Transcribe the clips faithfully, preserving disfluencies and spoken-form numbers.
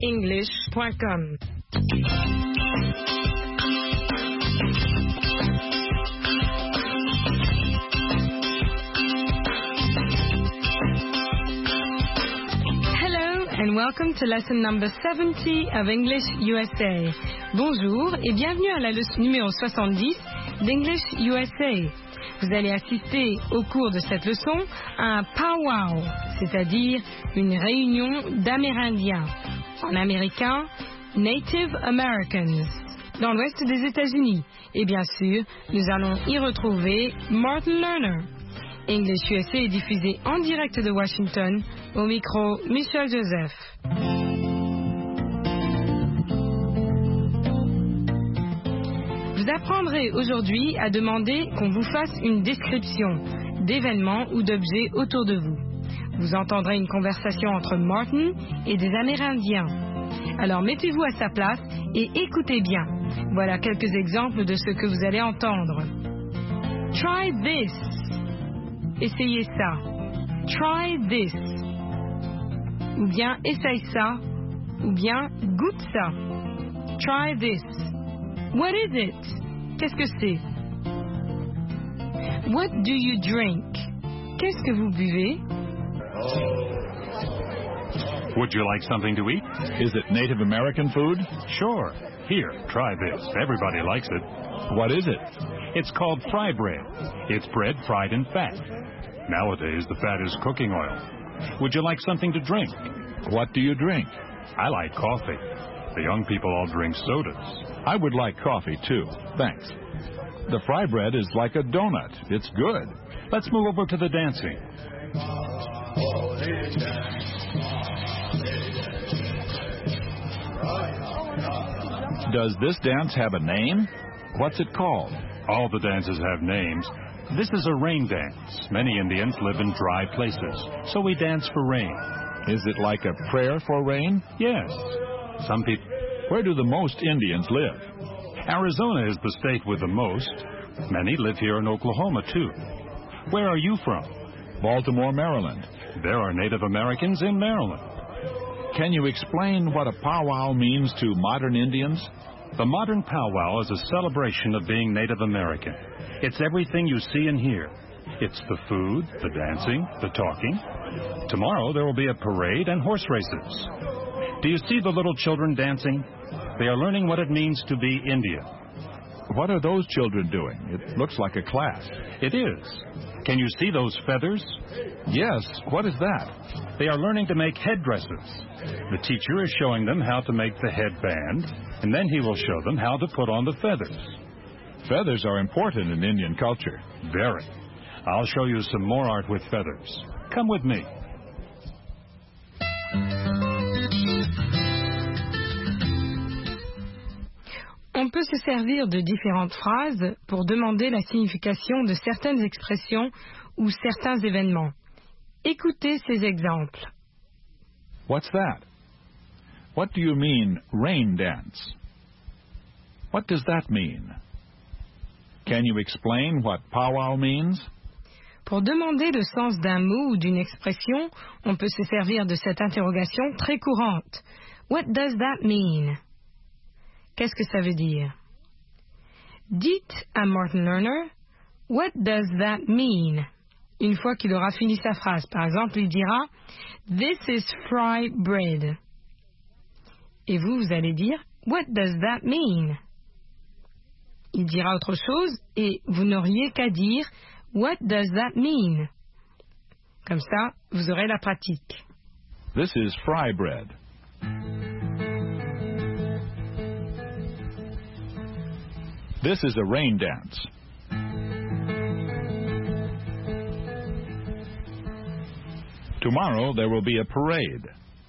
english point com. Hello and welcome to lesson number seventy of English U S A. Bonjour et bienvenue à la leçon numéro soixante-dix d'English U S A. Vous allez assister au cours de cette leçon à un powwow, c'est-à-dire une réunion d'Amérindiens. En américain, Native Americans, dans l'ouest des États-Unis. Et bien sûr, nous allons y retrouver Martin Lerner. English U S A est diffusé en direct de Washington, au micro Michel Joseph. Vous apprendrez aujourd'hui à demander qu'on vous fasse une description d'événements ou d'objets autour de vous. Vous entendrez une conversation entre Martin et des Amérindiens. Alors mettez-vous à sa place et écoutez bien. Voilà quelques exemples de ce que vous allez entendre. Try this. Essayez ça. Try this. Ou bien essaye ça. Ou bien goûte ça. Try this. What is it? Qu'est-ce que c'est? What do you drink? Qu'est-ce que vous buvez? Would you like something to eat? Is it Native American food? Sure. Here, try this. Everybody likes it. What is it? It's called fry bread. It's bread fried in fat. Nowadays, the fat is cooking oil. Would you like something to drink? What do you drink? I like coffee. The young people all drink sodas. I would like coffee, too. Thanks. The fry bread is like a donut. It's good. Let's move over to the dancing. Does this dance have a name? What's it called? All the dances have names. This is a rain dance. Many Indians live in dry places, so we dance for rain. Is it like a prayer for rain? Yes. Some people... Where do the most Indians live? Arizona is the state with the most. Many live here in Oklahoma, too. Where are you from? Baltimore, Maryland. There are Native Americans in Maryland. Can you explain what a powwow means to modern Indians? The modern powwow is a celebration of being Native American. It's everything you see and hear. It's the food, the dancing, the talking. Tomorrow there will be a parade and horse races. Do you see the little children dancing? They are learning what it means to be Indian. What are those children doing? It looks like a class. It is. Can you see those feathers? Yes. What is that? They are learning to make headdresses. The teacher is showing them how to make the headband, and then he will show them how to put on the feathers. Feathers are important in Indian culture. Very. I'll show you some more art with feathers. Come with me. On peut se servir de différentes phrases pour demander la signification de certaines expressions ou certains événements. Écoutez ces exemples. What's that? What do you mean, rain dance? What does that mean? Can you explain what powwow means? Pour demander le sens d'un mot ou d'une expression, on peut se servir de cette interrogation très courante. What does that mean? Qu'est-ce que ça veut dire? Dites à Martin Lerner, what does that mean? Une fois qu'il aura fini sa phrase, par exemple, il dira, this is fry bread. Et vous, vous allez dire, what does that mean? Il dira autre chose et vous n'auriez qu'à dire, what does that mean? Comme ça, vous aurez la pratique. This is fry bread. This is a rain dance. Tomorrow there will be a parade.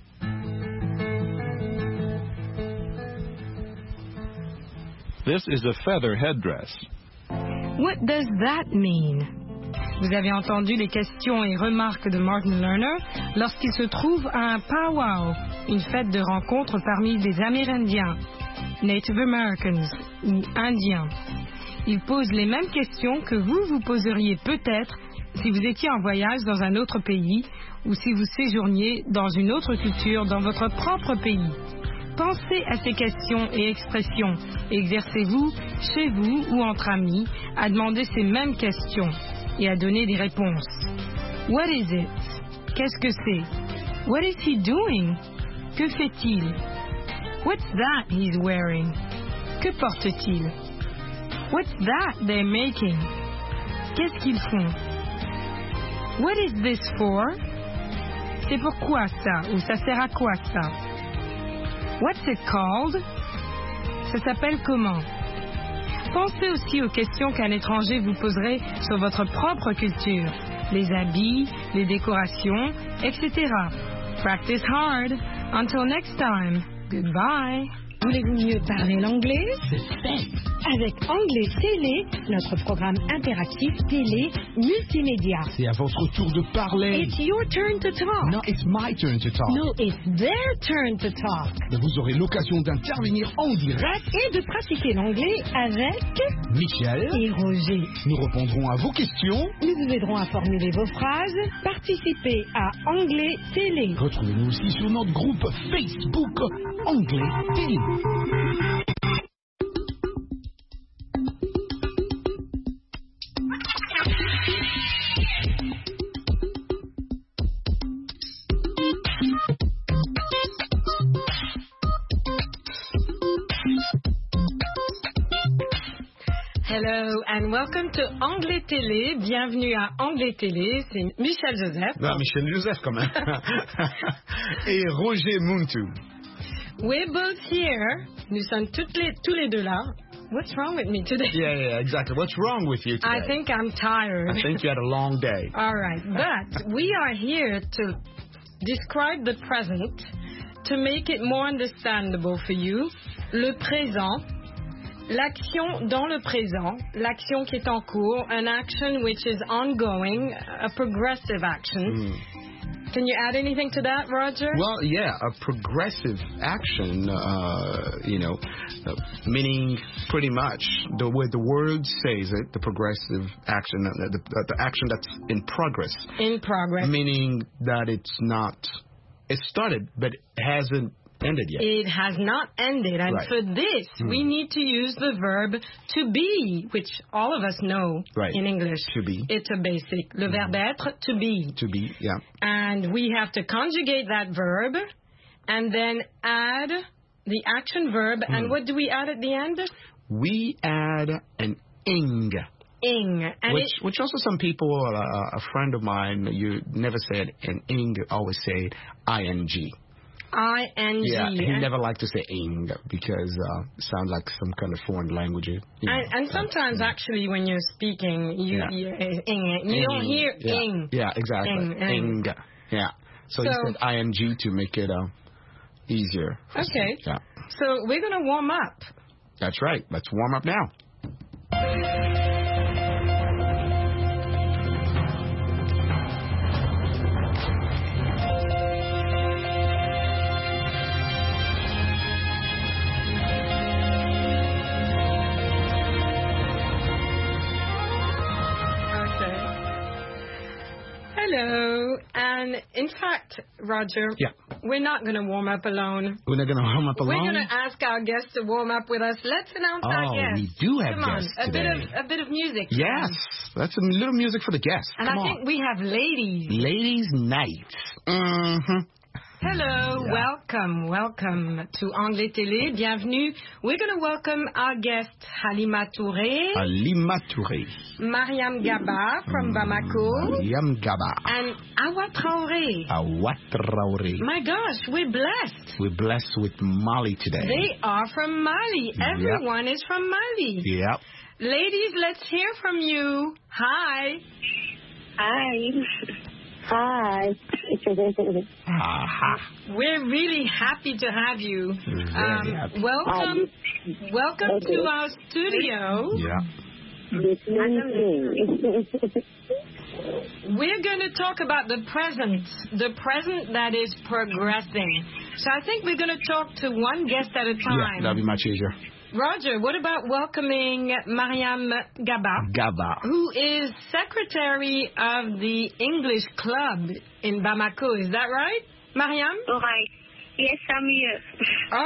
This is a feather headdress. What does that mean? Vous avez entendu les questions et remarques de Martin Lerner lorsqu'il se trouve à un powwow, une fête de rencontre parmi les Amérindiens, Native Americans ou Indiens. Il pose les mêmes questions que vous vous poseriez peut-être si vous étiez en voyage dans un autre pays ou si vous séjourniez dans une autre culture dans votre propre pays. Pensez à ces questions et expressions. Exercez-vous, chez vous ou entre amis, à demander ces mêmes questions et à donner des réponses. What is it? Qu'est-ce que c'est? What is he doing? Que fait-il? What's that he's wearing? Que porte-t-il? What's that they're making? Qu'est-ce qu'ils font? What is this for? C'est pourquoi ça? Ou ça sert à quoi ça? What's it called? Ça s'appelle comment? Pensez aussi aux questions qu'un étranger vous poserait sur votre propre culture, les habits, les décorations, et cetera. Practice hard. Until next time. Goodbye. Voulez-vous mieux parler l'anglais? C'est fait. Avec Anglais Télé, notre programme interactif télé multimédia. C'est à votre tour de parler. It's your turn to talk. No, it's my turn to talk. No, it's their turn to talk. Mais vous aurez l'occasion d'intervenir en direct Et de pratiquer l'anglais avec Michel et Roger. Nous répondrons à vos questions. Nous vous aiderons à formuler vos phrases. Participez à Anglais Télé. Retrouvez-nous aussi sur notre groupe Facebook Anglais Télé. Hello and welcome to Anglais Télé. Bienvenue à Anglais Télé. C'est Michel Joseph. Non, Michel Joseph quand même. Et Roger Muntu. We're both here. Nous sommes toutes les, tous les deux là. What's wrong with me today? Yeah, yeah, exactly. What's wrong with you today? I think I'm tired. I think you had a long day. All right, but we are here to describe the present, to make it more understandable for you. Le présent, l'action dans le présent, l'action qui est en cours, an action which is ongoing, a progressive action. Mm. Can you add anything to that, Roger? Well, yeah, a progressive action, uh, you know, uh, meaning pretty much the way the word says it, the progressive action, uh, the, the, the action that's in progress. In progress. Meaning that it's not, it started, but it hasn't ended yet. It has not ended, and Right. for this, Mm. we need to use the verb to be, which all of us know Right. in English. To be. It's a basic. Le verbe être, to be. To be, yeah. And we have to conjugate that verb and then add the action verb. And what do we add at the end? We add an ing. Ing. And Which, it, which also some people, uh, a friend of mine, you never said an ing, always say ing. I N G. Yeah, he and, never liked to say ing because uh, it sounds like some kind of foreign language. You know, and, and sometimes, actually, when you're speaking, you, Yeah. you, uh, ing, you don't hear yeah. ing. Yeah, exactly. Ing, ing. Ing. Yeah. So, So- he said ing to make it uh, easier. Okay. Yeah. So we're going to warm up. That's right. Let's warm up now. Okay. Hello. And in fact, Roger, Yeah. we're not going to warm up alone. We're not going to warm up alone. We're going to ask our guests to warm up with us. Let's announce our Oh, guests. we do have Come guests on, a bit today. of a bit of music. Yes. That's a little music for the guests. And Come I on. think we have ladies. Ladies' night. Mm-hmm. Hello, Yeah. welcome, welcome to Anglais Télé. Bienvenue. We're going to welcome our guests Halima Touré, Halima Touré. Mariam Gaba from Bamako, Mariam Gaba. and Awa Traoré. Awad Traoré. My gosh, we're blessed. We're blessed with Mali today. They are from Mali. Yep. Everyone is from Mali. Yep. Ladies, let's hear from you. Hi. Hi. Hi. Aha. We're really happy to have you. Very Um, happy. welcome, welcome to our studio. Yeah. We're going to talk about the present, the present that is progressing. So I think we're going to talk to one guest at a Yeah, time. that'll be much easier. Roger, what about welcoming Mariam Gaba, Gaba. who is secretary of the English Club in Bamako? Is that right, Mariam? All right. Yes, I'm here.